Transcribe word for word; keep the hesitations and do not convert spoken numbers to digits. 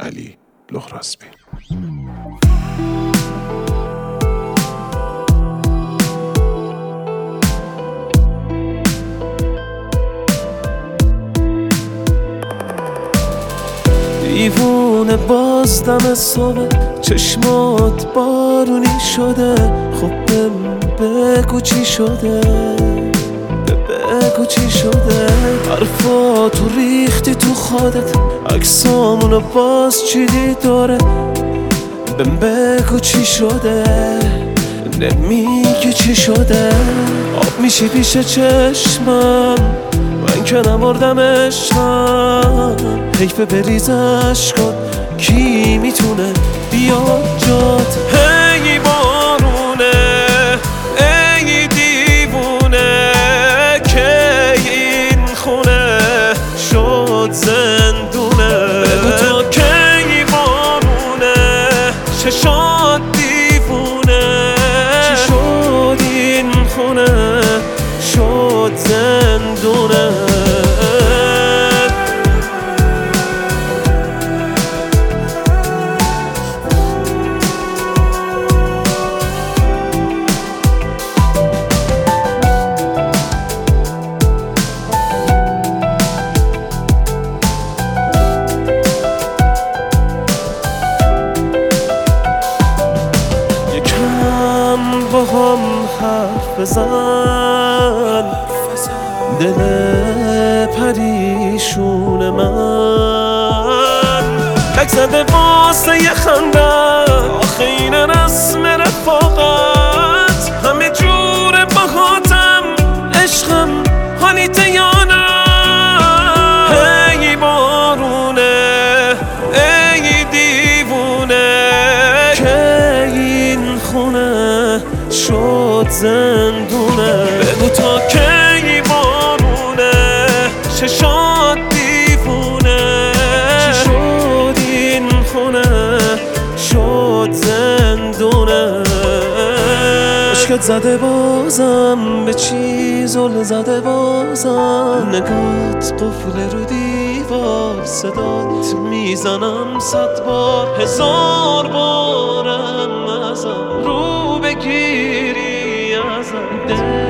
علی لغراسبی. دیوونه باز دم صبح چشمات بارونی شده، خب بگو چی شده، بگو چی شده. حرفاتو ریختی تو خودت، عکسامونو باز چیدی داره، بگو چی شده، نمیگی چی شده. آب میشی پیش چشمم، من که نمردم عشقم، حیفه بریزش کن، کی میتونه بیاد جات. هی بارونه ای دیوونه که این خونه شد زندونه، بگو تا کی بارونه چشات دیوونه، چی شد این خونه شد زندونه. با هم حرف بزن، دل پریشون من لک زده واسه یه خنده، آخه این رسم رفاقت، همه جور باهاتم عشقم حالیته یا نه. هی بارونه ای دیوونه که این خونه شد زندونه، بگو تا کی بارونه چشات دیوونه، چی شد این خونه شد زندونه. عشقت زده بازم به چی زل زده بازم، نگات قفل رو دیوار، صدات میزنم صد بار، هزار بارم ازم رو بگیری ازم.